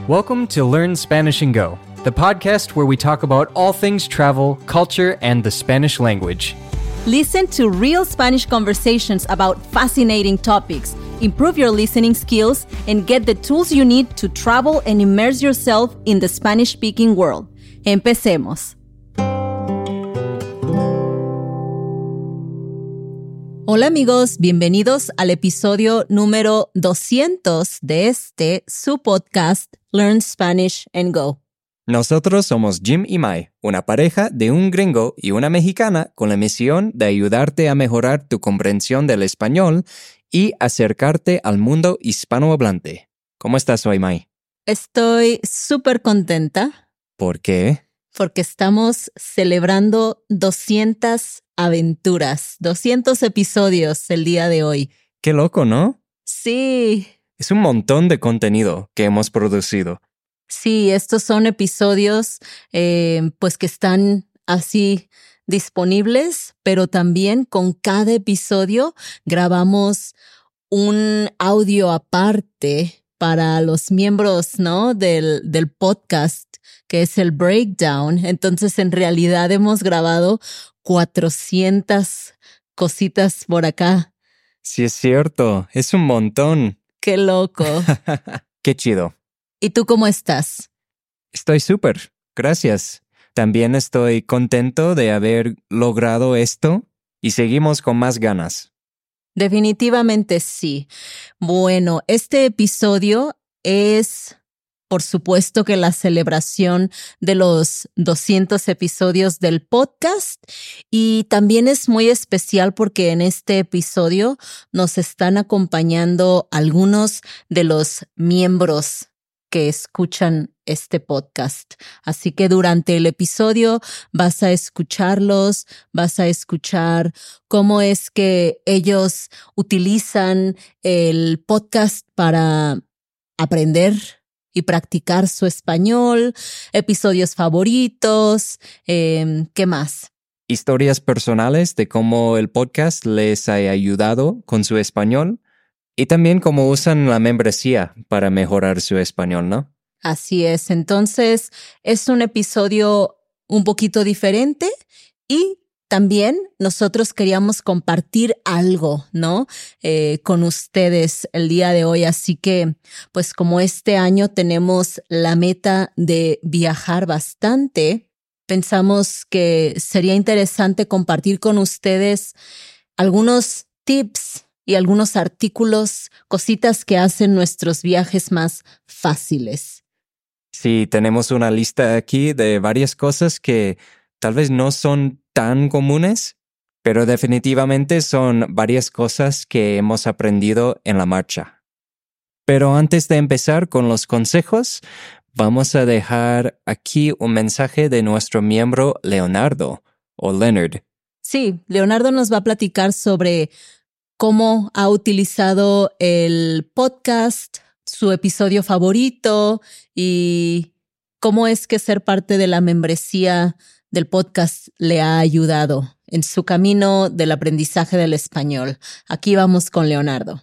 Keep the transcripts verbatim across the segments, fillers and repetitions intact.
Welcome to Learn Spanish and Go, the podcast where we talk about all things travel, culture, and the Spanish language. Listen to real Spanish conversations about fascinating topics, improve your listening skills, and get the tools you need to travel and immerse yourself in the Spanish-speaking world. Empecemos. Hola amigos, bienvenidos al episodio número doscientos de este, su podcast, Learn Spanish and Go. Nosotros somos Jim y Mai, una pareja de un gringo y una mexicana con la misión de ayudarte a mejorar tu comprensión del español y acercarte al mundo hispanohablante. ¿Cómo estás hoy, Mai? Estoy súper contenta. ¿Por qué? Porque estamos celebrando doscientas aventuras, doscientos episodios el día de hoy. Qué loco, ¿no? Sí. Es un montón de contenido que hemos producido. Sí, estos son episodios eh, pues que están así disponibles, pero también con cada episodio grabamos un audio aparte para los miembros, ¿no? del, del podcast, que es el breakdown. Entonces, en realidad hemos grabado cuatrocientas cositas por acá. Sí, es cierto. Es un montón. ¡Qué loco! ¡Qué chido! ¿Y tú cómo estás? Estoy súper. Gracias. También estoy contento de haber logrado esto y seguimos con más ganas. Definitivamente sí. Bueno, este episodio es, por supuesto, que la celebración de los doscientos episodios del podcast, y también es muy especial porque en este episodio nos están acompañando algunos de los miembros que escuchan este podcast. Así que durante el episodio vas a escucharlos, vas a escuchar cómo es que ellos utilizan el podcast para aprender y practicar su español, episodios favoritos, eh, ¿qué más? Historias personales de cómo el podcast les ha ayudado con su español y también cómo usan la membresía para mejorar su español, ¿no? Así es. Entonces, es un episodio un poquito diferente y también nosotros queríamos compartir algo, ¿no? Eh, con ustedes el día de hoy. Así que, pues como este año tenemos la meta de viajar bastante, pensamos que sería interesante compartir con ustedes algunos tips y algunos artículos, cositas que hacen nuestros viajes más fáciles. Sí, tenemos una lista aquí de varias cosas que tal vez no son tan comunes, pero definitivamente son varias cosas que hemos aprendido en la marcha. Pero antes de empezar con los consejos, vamos a dejar aquí un mensaje de nuestro miembro Leonardo, o Leonard. Sí, Leonardo nos va a platicar sobre cómo ha utilizado el podcast, su episodio favorito y cómo es que ser parte de la membresía del podcast le ha ayudado en su camino del aprendizaje del español. Aquí vamos con Leonardo.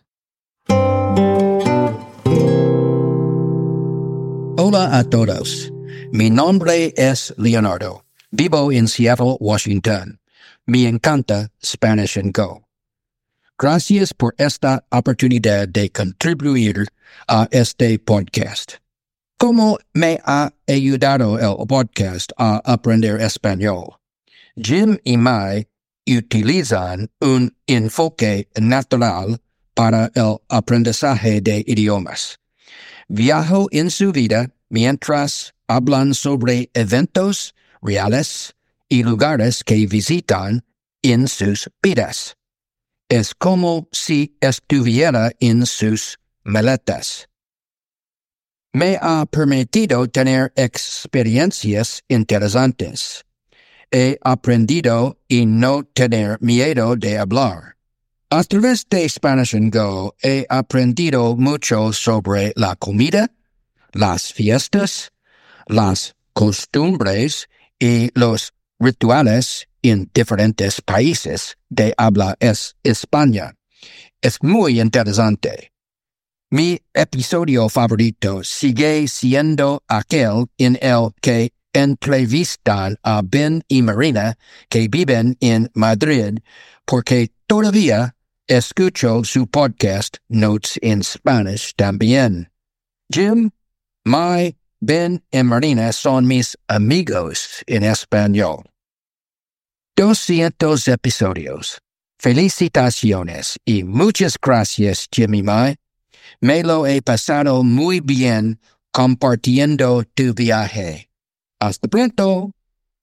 Hola a todos. Mi nombre es Leonardo. Vivo en Seattle, Washington. Me encanta Spanish and Go. Gracias por esta oportunidad de contribuir a este podcast. ¿Cómo me ha ayudado el podcast a aprender español? Jim y Mai utilizan un enfoque natural para el aprendizaje de idiomas. Viajo en su vida mientras hablan sobre eventos reales y lugares que visitan en sus vidas. Es como si estuviera en sus maletas. Me ha permitido tener experiencias interesantes. He aprendido y no tener miedo de hablar. A través de Spanish and Go he aprendido mucho sobre la comida, las fiestas, las costumbres y los rituales en diferentes países de habla es España. Es muy interesante. Mi episodio favorito sigue siendo aquel en el que entrevistan a Ben y Marina, que viven en Madrid, porque todavía escucho su podcast Notes in Spanish también. Jim, Mai, Ben y Marina son mis amigos en español. doscientos episodios. Felicitaciones y muchas gracias, Jim y Mai. Me lo he pasado muy bien compartiendo tu viaje. Hasta pronto.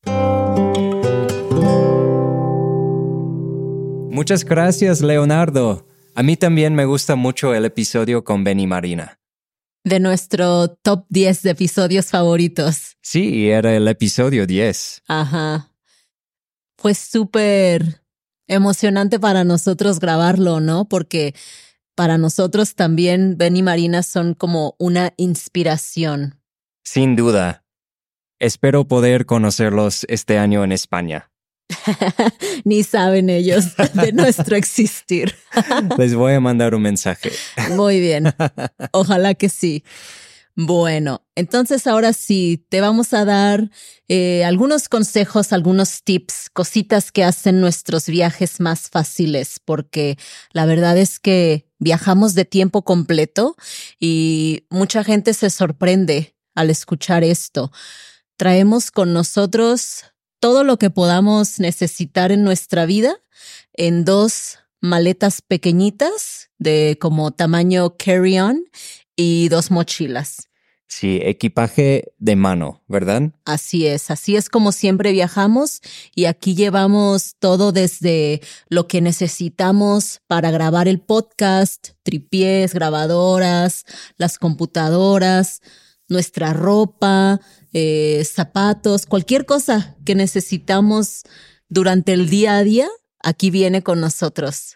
Muchas gracias, Leonardo. A mí también me gusta mucho el episodio con Ben y Marina. De nuestro top diez de episodios favoritos. Sí, era el episodio diez. Ajá. Fue súper emocionante para nosotros grabarlo, ¿no? Porque para nosotros también Ben y Marina son como una inspiración. Sin duda. Espero poder conocerlos este año en España. Ni saben ellos de nuestro existir. Les voy a mandar un mensaje. Muy bien. Ojalá que sí. Bueno, entonces ahora sí, te vamos a dar eh, algunos consejos, algunos tips, cositas que hacen nuestros viajes más fáciles, porque la verdad es que viajamos de tiempo completo y mucha gente se sorprende al escuchar esto. Traemos con nosotros todo lo que podamos necesitar en nuestra vida en dos maletas pequeñitas de como tamaño carry-on y dos mochilas. Sí, equipaje de mano, ¿verdad? Así es, así es como siempre viajamos y aquí llevamos todo desde lo que necesitamos para grabar el podcast, tripiés, grabadoras, las computadoras, nuestra ropa, eh, zapatos, cualquier cosa que necesitamos durante el día a día, aquí viene con nosotros.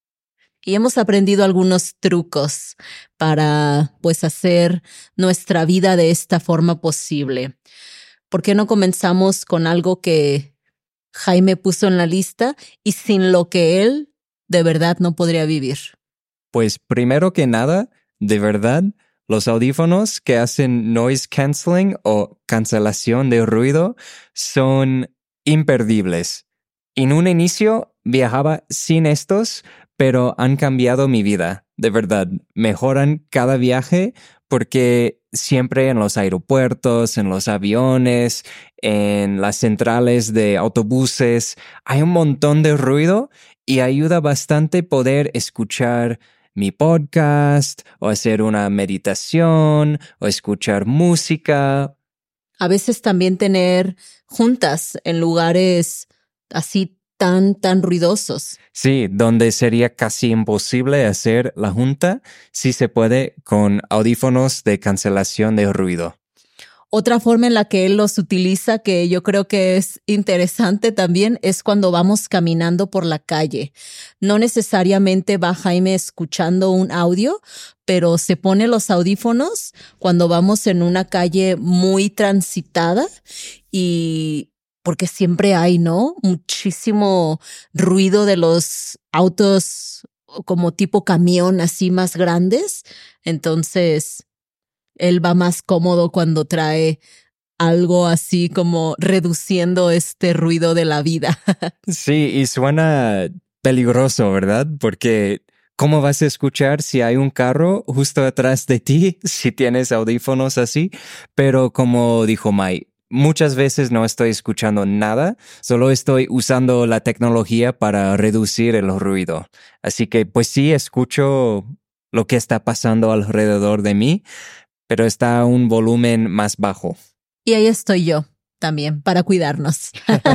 Y hemos aprendido algunos trucos para, pues, hacer nuestra vida de esta forma posible. ¿Por qué no comenzamos con algo que Jaime puso en la lista y sin lo que él de verdad no podría vivir? Pues primero que nada, de verdad, los audífonos que hacen noise canceling o cancelación de ruido son imperdibles. En un inicio viajaba sin estos, pero han cambiado mi vida, de verdad. Mejoran cada viaje porque siempre en los aeropuertos, en los aviones, en las centrales de autobuses, hay un montón de ruido y ayuda bastante poder escuchar mi podcast o hacer una meditación o escuchar música. A veces también tener juntas en lugares así tan, tan ruidosos. Sí, donde sería casi imposible hacer la junta, sí se puede con audífonos de cancelación de ruido. Otra forma en la que él los utiliza, que yo creo que es interesante también, es cuando vamos caminando por la calle. No necesariamente va Jaime escuchando un audio, pero se pone los audífonos cuando vamos en una calle muy transitada y porque siempre hay, ¿no? Muchísimo ruido de los autos como tipo camión, así más grandes. Entonces, él va más cómodo cuando trae algo así como reduciendo este ruido de la vida. Sí, y suena peligroso, ¿verdad? Porque ¿cómo vas a escuchar si hay un carro justo atrás de ti, si tienes audífonos así? Pero como dijo Mai, muchas veces no estoy escuchando nada, solo estoy usando la tecnología para reducir el ruido. Así que pues sí, escucho lo que está pasando alrededor de mí, pero está a un volumen más bajo. Y ahí estoy yo también para cuidarnos.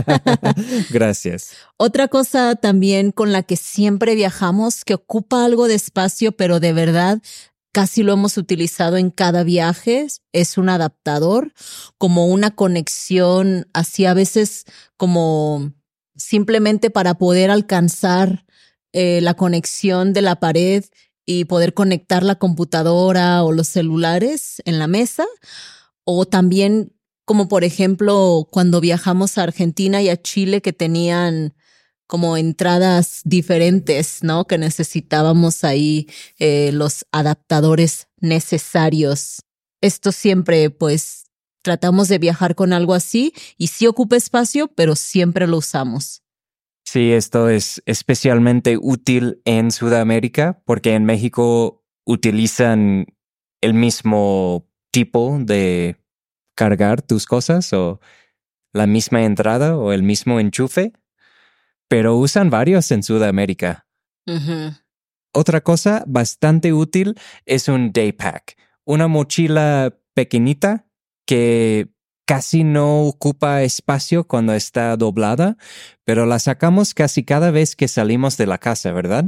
Gracias. Otra cosa también con la que siempre viajamos, que ocupa algo de espacio, pero de verdad casi lo hemos utilizado en cada viaje, es un adaptador, como una conexión, así a veces como simplemente para poder alcanzar eh, la conexión de la pared y poder conectar la computadora o los celulares en la mesa, o también como por ejemplo cuando viajamos a Argentina y a Chile que tenían como entradas diferentes, ¿no? Que necesitábamos ahí eh, los adaptadores necesarios. Esto siempre, pues, tratamos de viajar con algo así y sí ocupa espacio, pero siempre lo usamos. Sí, esto es especialmente útil en Sudamérica porque en México utilizan el mismo tipo de cargar tus cosas o la misma entrada o el mismo enchufe, pero usan varios en Sudamérica. Uh-huh. Otra cosa bastante útil es un day pack, una mochila pequeñita que casi no ocupa espacio cuando está doblada, pero la sacamos casi cada vez que salimos de la casa, ¿verdad?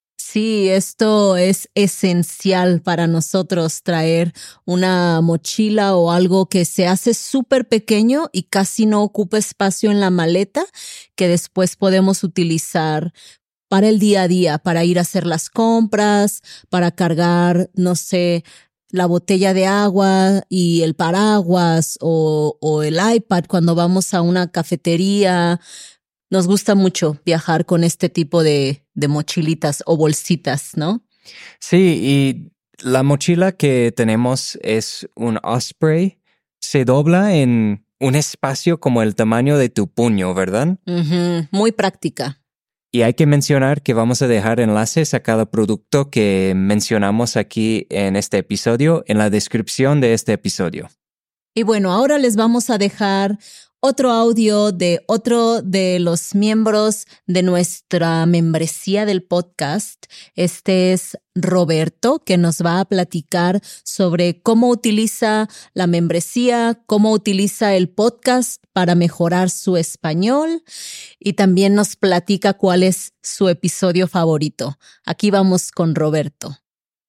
Sí, esto es esencial para nosotros, traer una mochila o algo que se hace súper pequeño y casi no ocupa espacio en la maleta, que después podemos utilizar para el día a día, para ir a hacer las compras, para cargar, no sé, la botella de agua y el paraguas o, o el iPad cuando vamos a una cafetería. Nos gusta mucho viajar con este tipo de, de mochilitas o bolsitas, ¿no? Sí, y la mochila que tenemos es un Osprey. Se dobla en un espacio como el tamaño de tu puño, ¿verdad? Uh-huh. Muy práctica. Y hay que mencionar que vamos a dejar enlaces a cada producto que mencionamos aquí en este episodio en la descripción de este episodio. Y bueno, ahora les vamos a dejar otro audio de otro de los miembros de nuestra membresía del podcast. Este es Roberto, que nos va a platicar sobre cómo utiliza la membresía, cómo utiliza el podcast para mejorar su español y también nos platica cuál es su episodio favorito. Aquí vamos con Roberto.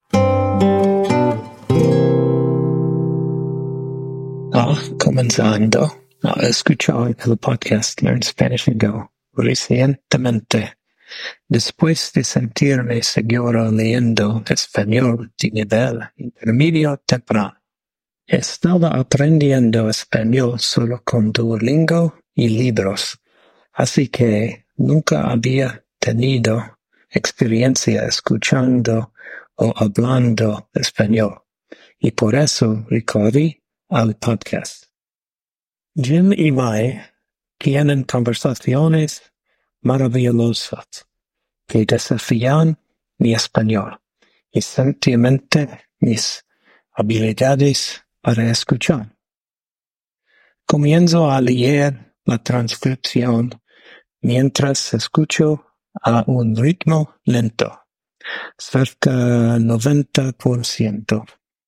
Ah, comenzando a escuchar el podcast Learn Spanish and Go recientemente, después de sentirme seguro leyendo español de nivel intermedio temprano. Estaba aprendiendo español solo con Duolingo y libros, así que nunca había tenido experiencia escuchando o hablando español, y por eso recurrí al podcast. Jim y Mai tienen conversaciones maravillosas que desafían mi español y sencillamente mis habilidades para escuchar. Comienzo a leer la transcripción mientras escucho a un ritmo lento, cerca noventa por ciento.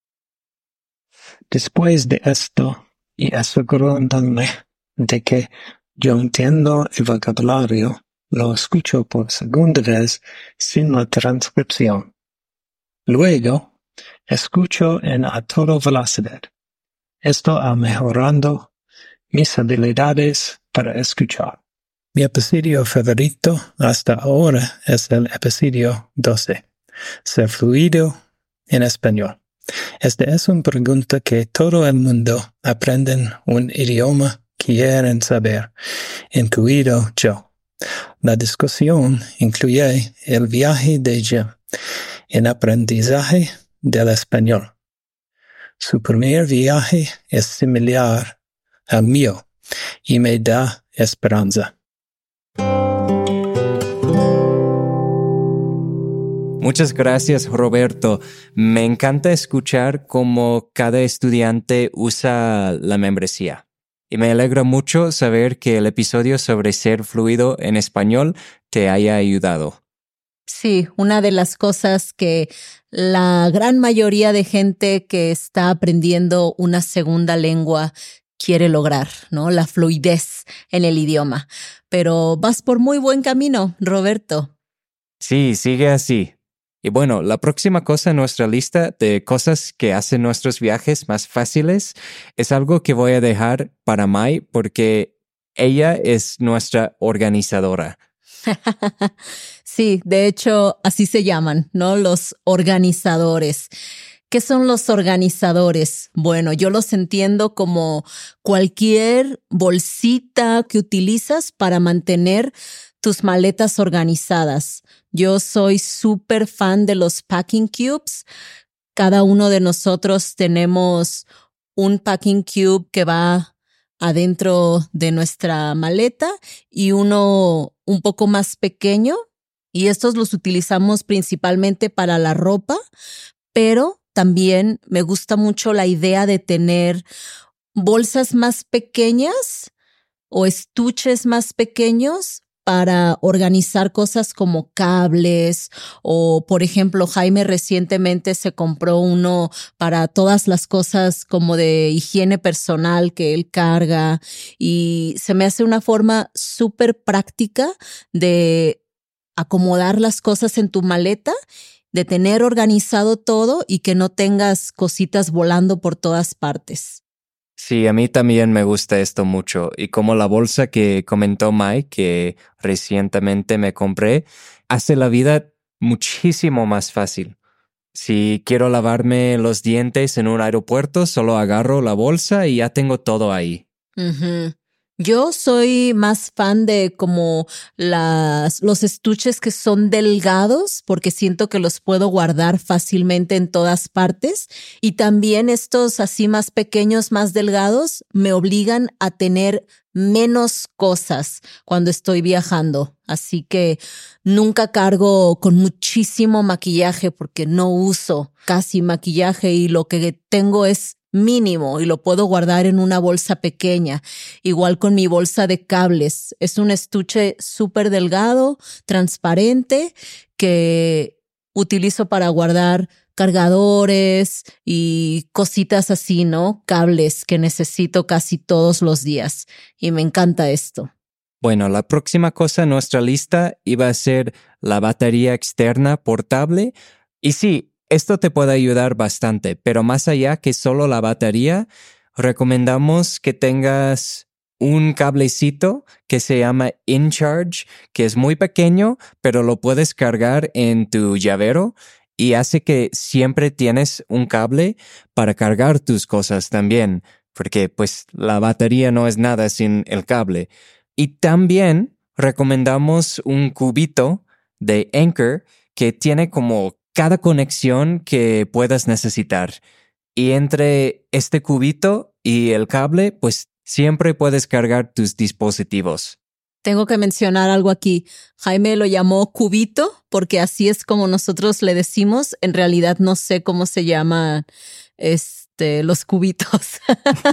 Después de esto, y asegurándome de que yo entiendo el vocabulario, lo escucho por segunda vez sin la transcripción. Luego, escucho en a toda velocidad. Esto ha mejorado mis habilidades para escuchar. Mi episodio favorito hasta ahora es el episodio doce, Ser fluido en español. Esta es una pregunta que todo el mundo aprende un idioma quieren saber, incluido yo. La discusión incluye el viaje de Jim en aprendizaje del español. Su primer viaje es similar al mío y me da esperanza. Muchas gracias, Roberto. Me encanta escuchar cómo cada estudiante usa la membresía. Y me alegra mucho saber que el episodio sobre ser fluido en español te haya ayudado. Sí, una de las cosas que la gran mayoría de gente que está aprendiendo una segunda lengua quiere lograr, ¿no? La fluidez en el idioma. Pero vas por muy buen camino, Roberto. Sí, sigue así. Y bueno, la próxima cosa en nuestra lista de cosas que hacen nuestros viajes más fáciles es algo que voy a dejar para Mai porque ella es nuestra organizadora. Sí, de hecho, así se llaman, ¿no? Los organizadores. ¿Qué son los organizadores? Bueno, yo los entiendo como cualquier bolsita que utilizas para mantener tus maletas organizadas. Yo soy súper fan de los packing cubes. Cada uno de nosotros tenemos un packing cube que va adentro de nuestra maleta y uno un poco más pequeño. Y estos los utilizamos principalmente para la ropa, pero también me gusta mucho la idea de tener bolsas más pequeñas o estuches más pequeños para organizar cosas como cables o, por ejemplo, Jaime recientemente se compró uno para todas las cosas como de higiene personal que él carga y se me hace una forma súper práctica de acomodar las cosas en tu maleta, de tener organizado todo y que no tengas cositas volando por todas partes. Sí, a mí también me gusta esto mucho. Y como la bolsa que comentó Mike, que recientemente me compré, hace la vida muchísimo más fácil. Si quiero lavarme los dientes en un aeropuerto, solo agarro la bolsa y ya tengo todo ahí. Uh-huh. Yo soy más fan de como las, los estuches que son delgados porque siento que los puedo guardar fácilmente en todas partes y también estos así más pequeños, más delgados me obligan a tener menos cosas cuando estoy viajando. Así que nunca cargo con muchísimo maquillaje porque no uso casi maquillaje y lo que tengo es mínimo y lo puedo guardar en una bolsa pequeña. Igual con mi bolsa de cables. Es un estuche súper delgado, transparente, que utilizo para guardar cargadores y cositas así, ¿no? Cables que necesito casi todos los días. Y me encanta esto. Bueno, la próxima cosa en nuestra lista iba a ser la batería externa portable. Y sí, esto te puede ayudar bastante, pero más allá que solo la batería, recomendamos que tengas un cablecito que se llama InCharge, que es muy pequeño, pero lo puedes cargar en tu llavero y hace que siempre tienes un cable para cargar tus cosas también, porque pues la batería no es nada sin el cable. Y también recomendamos un cubito de Anker que tiene como cada conexión que puedas necesitar. Y entre este cubito y el cable, pues siempre puedes cargar tus dispositivos. Tengo que mencionar algo aquí. Jaime lo llamó cubito porque así es como nosotros le decimos. En realidad no sé cómo se llaman este, los cubitos.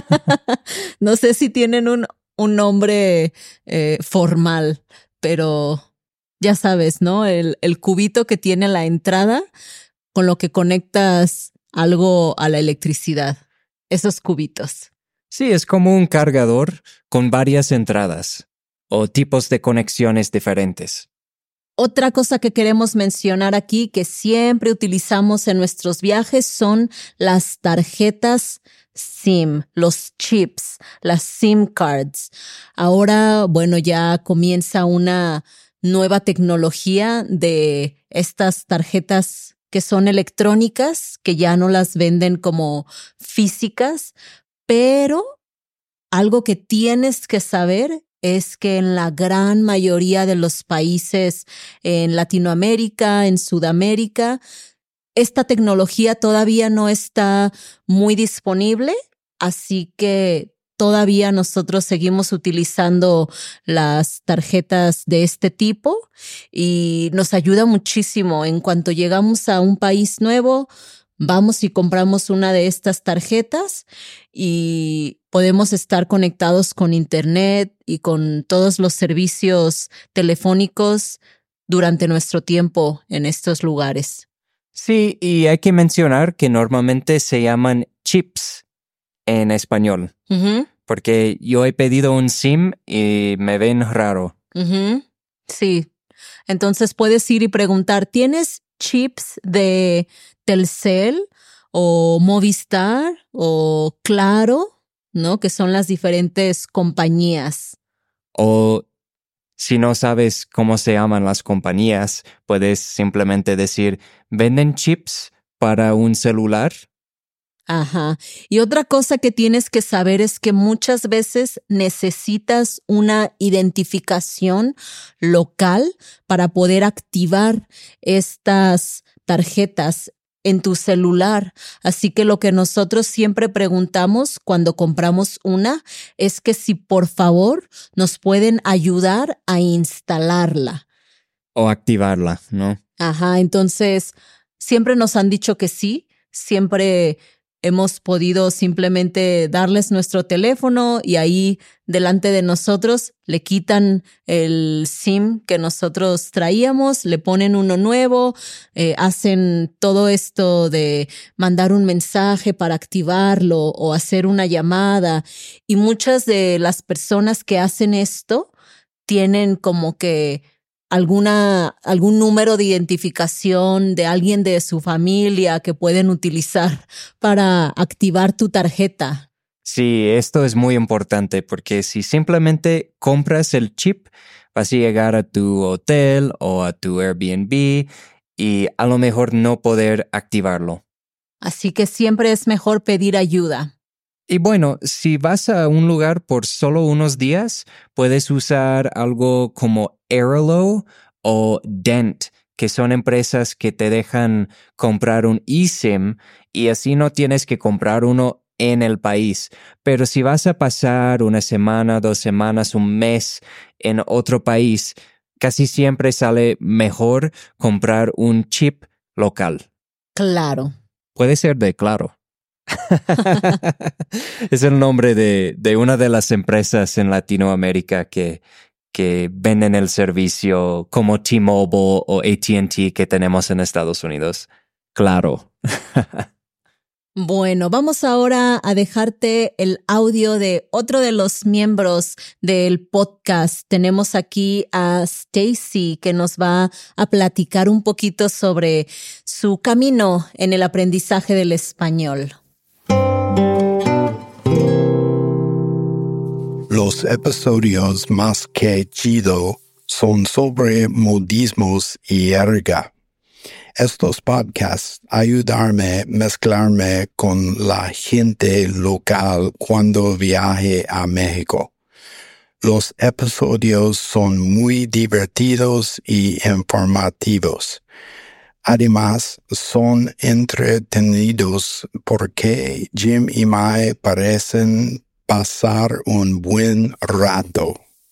No sé si tienen un, un nombre eh, formal, pero ya sabes, ¿no? El, el cubito que tiene la entrada con lo que conectas algo a la electricidad. Esos cubitos. Sí, es como un cargador con varias entradas o tipos de conexiones diferentes. Otra cosa que queremos mencionar aquí que siempre utilizamos en nuestros viajes son las tarjetas SIM, los chips, las SIM cards. Ahora, bueno, ya comienza una nueva tecnología de estas tarjetas que son electrónicas, que ya no las venden como físicas, pero algo que tienes que saber es que en la gran mayoría de los países en Latinoamérica, en Sudamérica, esta tecnología todavía no está muy disponible, así que todavía nosotros seguimos utilizando las tarjetas de este tipo y nos ayuda muchísimo. En cuanto llegamos a un país nuevo, vamos y compramos una de estas tarjetas y podemos estar conectados con internet y con todos los servicios telefónicos durante nuestro tiempo en estos lugares. Sí, y hay que mencionar que normalmente se llaman chips en español. Uh-huh. Porque yo he pedido un SIM y me ven raro. Uh-huh. Sí. Entonces puedes ir y preguntar, ¿tienes chips de Telcel o Movistar o Claro? ¿No? Que son las diferentes compañías. O si no sabes cómo se llaman las compañías, puedes simplemente decir, ¿venden chips para un celular? Ajá. Y otra cosa que tienes que saber es que muchas veces necesitas una identificación local para poder activar estas tarjetas en tu celular. Así que lo que nosotros siempre preguntamos cuando compramos una es que si por favor nos pueden ayudar a instalarla. O activarla, ¿no? Ajá, entonces siempre nos han dicho que sí, siempre hemos podido simplemente darles nuestro teléfono y ahí delante de nosotros le quitan el SIM que nosotros traíamos, le ponen uno nuevo, eh, hacen todo esto de mandar un mensaje para activarlo o hacer una llamada. Y muchas de las personas que hacen esto tienen como que alguna, algún número de identificación de alguien de su familia que pueden utilizar para activar tu tarjeta. Sí, esto es muy importante porque si simplemente compras el chip, vas a llegar a tu hotel o a tu Airbnb y a lo mejor no poder activarlo. Así que siempre es mejor pedir ayuda. Y bueno, si vas a un lugar por solo unos días, puedes usar algo como Airalo o Dent, que son empresas que te dejan comprar un eSIM y así no tienes que comprar uno en el país. Pero si vas a pasar una semana, dos semanas, un mes en otro país, casi siempre sale mejor comprar un chip local. Claro. Puede ser de Claro. Es el nombre de, de una de las empresas en Latinoamérica que, que venden el servicio como T-Mobile o A T and T que tenemos en Estados Unidos. Claro. Bueno, vamos ahora a dejarte el audio de otro de los miembros del podcast. Tenemos aquí a Stacy que nos va a platicar un poquito sobre su camino en el aprendizaje del español. Los episodios más que chido son sobre modismos y jerga. Estos podcasts ayudarme a mezclarme con la gente local cuando viaje a México. Los episodios son muy divertidos y informativos. Además, son entretenidos porque Jim y Mai parecen pasar un buen rato.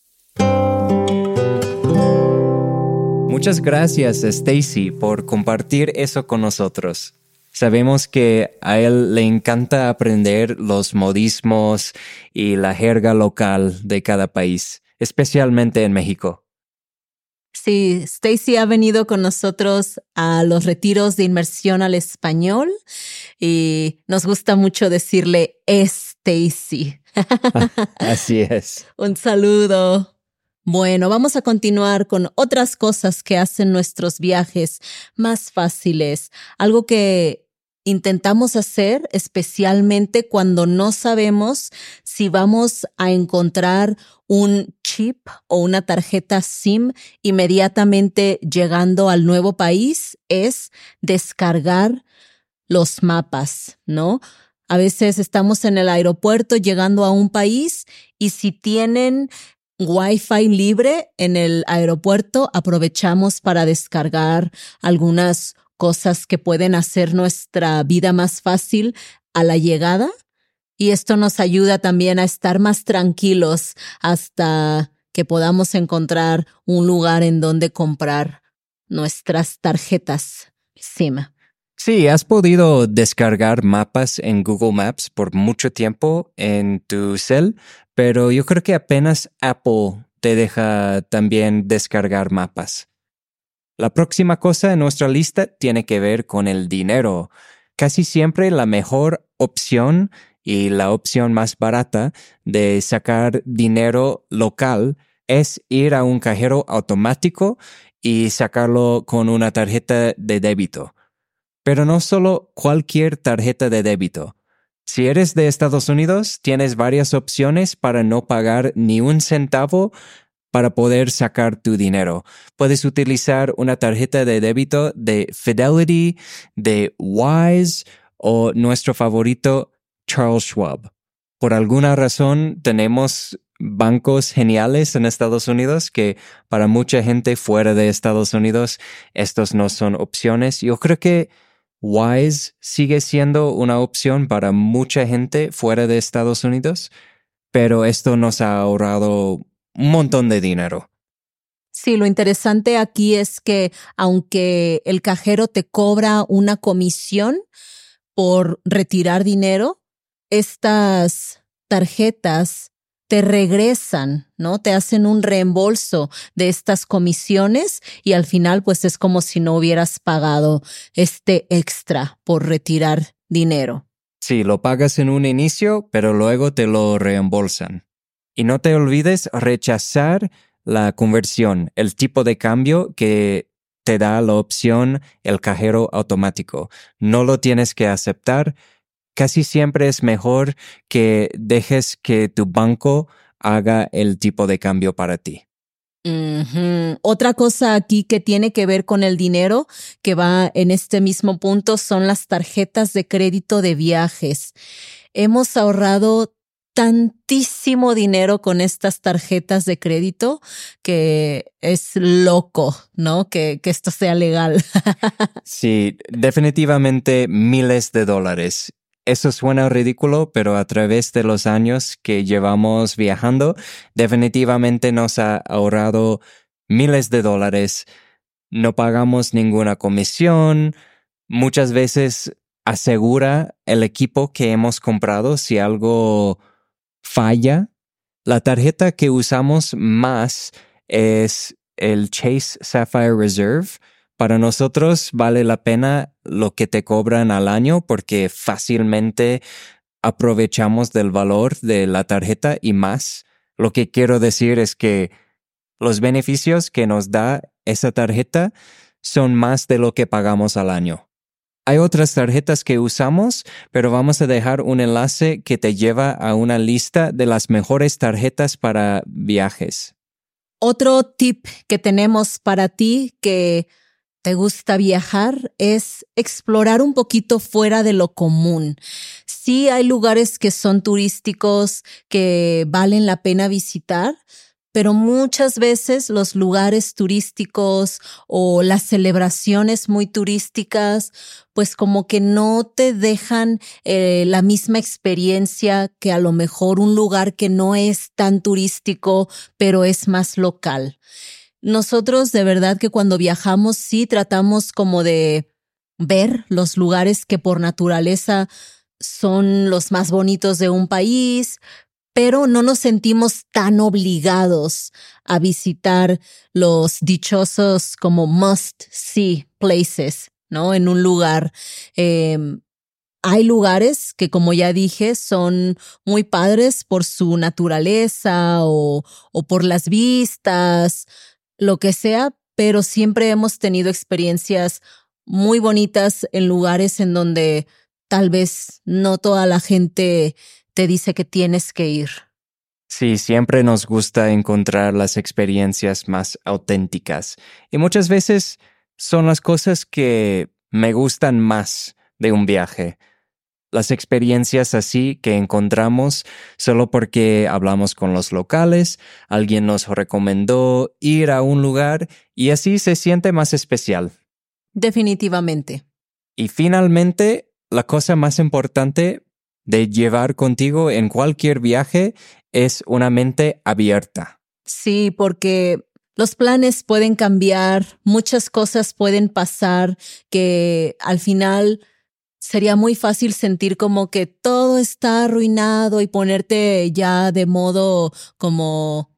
Muchas gracias, Stacy, por compartir eso con nosotros. Sabemos que a él le encanta aprender los modismos y la jerga local de cada país, especialmente en México. Sí, Stacy ha venido con nosotros a los retiros de inmersión al español y nos gusta mucho decirle Stacy. Así es. Un saludo. Bueno, vamos a continuar con otras cosas que hacen nuestros viajes más fáciles. Algo que intentamos hacer especialmente cuando no sabemos si vamos a encontrar un chip o una tarjeta SIM inmediatamente llegando al nuevo país es descargar los mapas, ¿no? A veces estamos en el aeropuerto llegando a un país y si tienen Wi-Fi libre en el aeropuerto, aprovechamos para descargar algunas cosas que pueden hacer nuestra vida más fácil a la llegada. Y esto nos ayuda también a estar más tranquilos hasta que podamos encontrar un lugar en donde comprar nuestras tarjetas SIM. Sí, has podido descargar mapas en Google Maps por mucho tiempo en tu cel, pero yo creo que apenas Apple te deja también descargar mapas. La próxima cosa en nuestra lista tiene que ver con el dinero. Casi siempre la mejor opción y la opción más barata de sacar dinero local es ir a un cajero automático y sacarlo con una tarjeta de débito. Pero no solo cualquier tarjeta de débito. Si eres de Estados Unidos, tienes varias opciones para no pagar ni un centavo para poder sacar tu dinero. Puedes utilizar una tarjeta de débito de Fidelity, de Wise o nuestro favorito, Charles Schwab. Por alguna razón tenemos bancos geniales en Estados Unidos que para mucha gente fuera de Estados Unidos estos no son opciones. Yo creo que Wise sigue siendo una opción para mucha gente fuera de Estados Unidos, pero esto nos ha ahorrado un montón de dinero. Sí, lo interesante aquí es que aunque el cajero te cobra una comisión por retirar dinero, estas tarjetas te regresan, ¿no? Te hacen un reembolso de estas comisiones y al final pues es como si no hubieras pagado este extra por retirar dinero. Sí, lo pagas en un inicio, pero luego te lo reembolsan. Y no te olvides rechazar la conversión, el tipo de cambio que te da la opción el cajero automático. No lo tienes que aceptar. Casi siempre es mejor que dejes que tu banco haga el tipo de cambio para ti. Uh-huh. Otra cosa aquí que tiene que ver con el dinero que va en este mismo punto son las tarjetas de crédito de viajes. Hemos ahorrado tantísimo dinero con estas tarjetas de crédito que es loco, ¿no? Que, que esto sea legal. Sí, definitivamente miles de dólares. Eso suena ridículo, pero a través de los años que llevamos viajando, definitivamente nos ha ahorrado miles de dólares. No pagamos ninguna comisión. Muchas veces asegura el equipo que hemos comprado si algo falla. La tarjeta que usamos más es el Chase Sapphire Reserve. Para nosotros vale la pena lo que te cobran al año porque fácilmente aprovechamos del valor de la tarjeta y más. Lo que quiero decir es que los beneficios que nos da esa tarjeta son más de lo que pagamos al año. Hay otras tarjetas que usamos, pero vamos a dejar un enlace que te lleva a una lista de las mejores tarjetas para viajes. Otro tip que tenemos para ti que te gusta viajar es explorar un poquito fuera de lo común. Sí hay lugares que son turísticos, que valen la pena visitar, pero muchas veces los lugares turísticos o las celebraciones muy turísticas, pues como que no te dejan eh, la misma experiencia que a lo mejor un lugar que no es tan turístico, pero es más local. Nosotros de verdad que cuando viajamos sí tratamos como de ver los lugares que por naturaleza son los más bonitos de un país, pero no nos sentimos tan obligados a visitar los dichosos como must-see places, ¿no? En un lugar. Eh, hay lugares que, como ya dije, son muy padres por su naturaleza o, o por las vistas, lo que sea, pero siempre hemos tenido experiencias muy bonitas en lugares en donde tal vez no toda la gente te dice que tienes que ir. Sí, siempre nos gusta encontrar las experiencias más auténticas y muchas veces son las cosas que me gustan más de un viaje. Las experiencias así que encontramos solo porque hablamos con los locales, alguien nos recomendó ir a un lugar y así se siente más especial. Definitivamente. Y finalmente, la cosa más importante de llevar contigo en cualquier viaje es una mente abierta. Sí, porque los planes pueden cambiar, muchas cosas pueden pasar que al final sería muy fácil sentir como que todo está arruinado y ponerte ya de modo como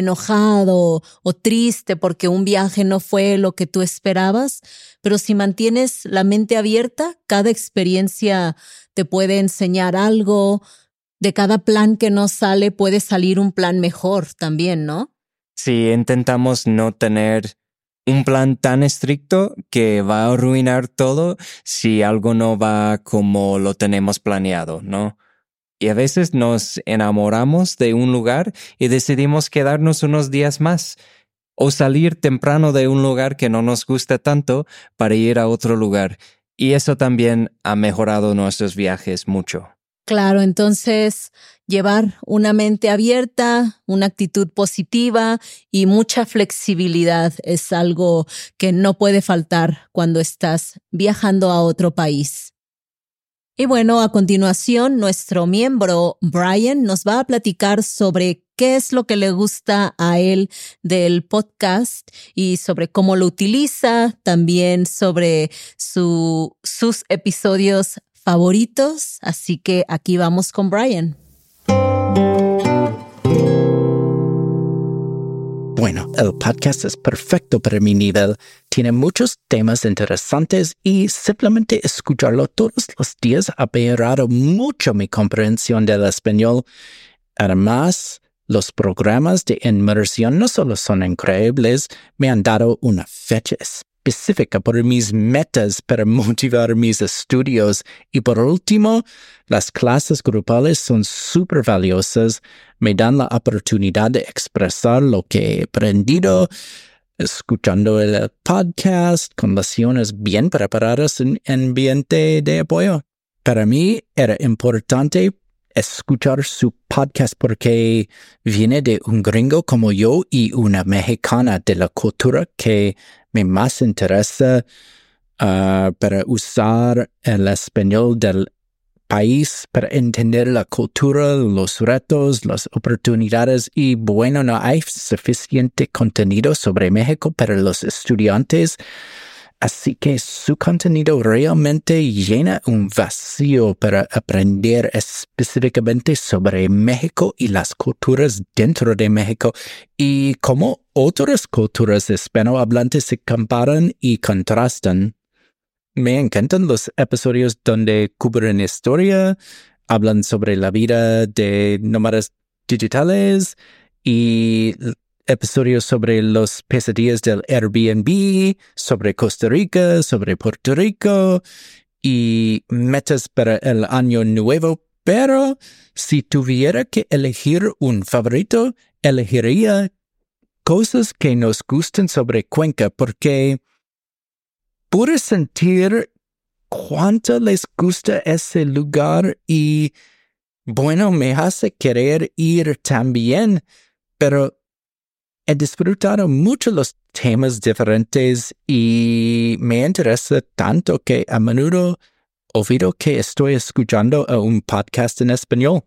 enojado o triste porque un viaje no fue lo que tú esperabas. Pero si mantienes la mente abierta, cada experiencia te puede enseñar algo. De cada plan que no sale puede salir un plan mejor también, ¿no? Sí, intentamos no tener un plan tan estricto que va a arruinar todo si algo no va como lo tenemos planeado, ¿no? Y a veces nos enamoramos de un lugar y decidimos quedarnos unos días más o salir temprano de un lugar que no nos gusta tanto para ir a otro lugar. Y eso también ha mejorado nuestros viajes mucho. Claro, entonces llevar una mente abierta, una actitud positiva y mucha flexibilidad es algo que no puede faltar cuando estás viajando a otro país. Y bueno, a continuación, nuestro miembro Brian nos va a platicar sobre qué es lo que le gusta a él del podcast y sobre cómo lo utiliza, también sobre su, sus episodios favoritos. Así que aquí vamos con Brian. Bueno, el podcast es perfecto para mi nivel. Tiene muchos temas interesantes y simplemente escucharlo todos los días ha mejorado mucho mi comprensión del español. Además, los programas de inmersión no solo son increíbles, me han dado una fecha específica por mis metas para motivar mis estudios. Y por último, las clases grupales son súper valiosas. Me dan la oportunidad de expresar lo que he aprendido, escuchando el podcast con lecciones bien preparadas en ambiente de apoyo. Para mí era importante escuchar su podcast porque viene de un gringo como yo y una mexicana de la cultura que me más interesa uh, para usar el español del país para entender la cultura, los retos, las oportunidades y bueno, no hay suficiente contenido sobre México para los estudiantes, así que su contenido realmente llena un vacío para aprender específicamente sobre México y las culturas dentro de México y cómo otras culturas hispanohablantes se comparan y contrastan. Me encantan los episodios donde cubren historia, hablan sobre la vida de nómadas digitales y episodios sobre los pesadillas del Airbnb, sobre Costa Rica, sobre Puerto Rico y metas para el año nuevo. Pero si tuviera que elegir un favorito, elegiría cosas que nos gusten sobre Cuenca porque pude sentir cuánto les gusta ese lugar y, bueno, me hace querer ir también, pero he disfrutado mucho los temas diferentes y me interesa tanto que a menudo olvido que estoy escuchando a un podcast en español.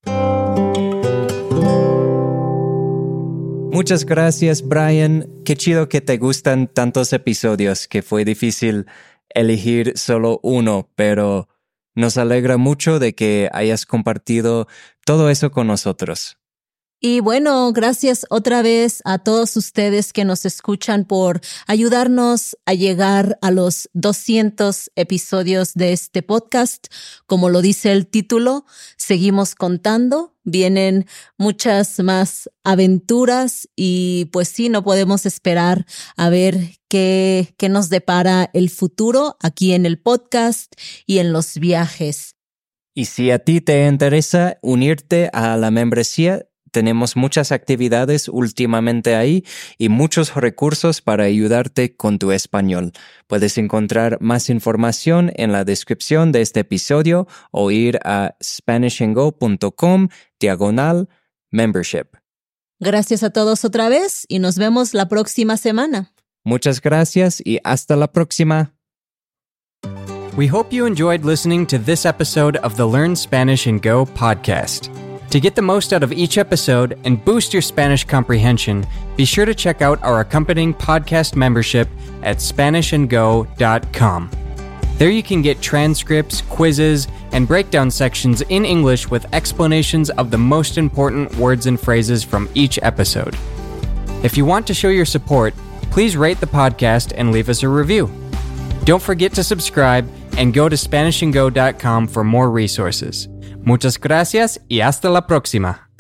Muchas gracias, Brian. Qué chido que te gustan tantos episodios, que fue difícil elegir solo uno, pero nos alegra mucho de que hayas compartido todo eso con nosotros. Y bueno, gracias otra vez a todos ustedes que nos escuchan por ayudarnos a llegar a los doscientos episodios de este podcast. Como lo dice el título, seguimos contando, vienen muchas más aventuras y pues sí, no podemos esperar a ver qué, qué nos depara el futuro aquí en el podcast y en los viajes. Y si a ti te interesa unirte a la membresía, tenemos muchas actividades últimamente ahí y muchos recursos para ayudarte con tu español. Puedes encontrar más información en la descripción de este episodio o ir a SpanishAndGo.com diagonal membership. Gracias a todos otra vez y nos vemos la próxima semana. Muchas gracias y hasta la próxima. We hope you enjoyed listening to this episode of the Learn Spanish and Go podcast. To get the most out of each episode and boost your Spanish comprehension, be sure to check out our accompanying podcast membership at Spanish and Go dot com. There you can get transcripts, quizzes, and breakdown sections in English with explanations of the most important words and phrases from each episode. If you want to show your support, please rate the podcast and leave us a review. Don't forget to subscribe and go to Spanish and Go dot com for more resources. Muchas gracias y hasta la próxima.